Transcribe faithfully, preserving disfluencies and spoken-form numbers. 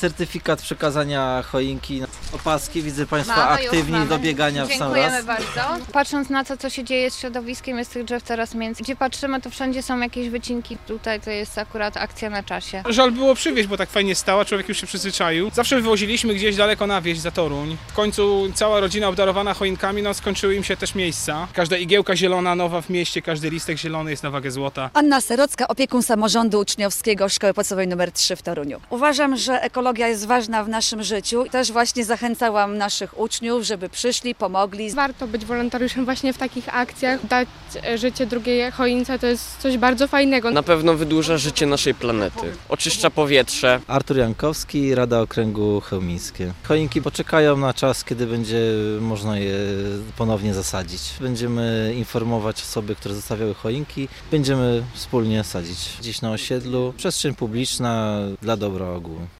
Certyfikat przekazania choinki, opaski, widzę Państwa Mamy, już aktywni mamy. do biegania w sam Dziękujemy raz. bardzo. Patrząc na to, co się dzieje z środowiskiem, jest tych drzew coraz więcej. Gdzie patrzymy, to wszędzie są jakieś wycinki. Tutaj to jest akurat akcja na czasie. Żal było przywieźć, bo tak fajnie stała, człowiek już się przyzwyczaił. Zawsze wywoziliśmy gdzieś daleko na wieś za Toruń. W końcu cała rodzina obdarowana choinkami, no skończyły im się też miejsca. Każda igiełka zielona nowa w mieście, każdy listek zielony jest na wagę złota. Anna Serocka, opiekun samorządu uczniowskiego Szkoły Podstawowej numer trzy w Toruniu. Uważam, że ekologia jest ważna w naszym życiu. Też właśnie zachęcałam naszych uczniów, żeby przyszli, pomogli. Warto być wolontariuszem właśnie w takich akcjach. Dać życie drugiej choince to jest coś bardzo fajnego. Na pewno wydłuża życie naszej planety. Oczyszcza powietrze. Artur Jankowski, Rada Okręgu Chełmińskie. Choinki poczekają na czas, kiedy będzie można je ponownie zasadzić. Będziemy informować osoby, które zostawiały choinki. Będziemy wspólnie sadzić gdzieś na osiedlu. Przestrzeń publiczna dla dobra ogółu.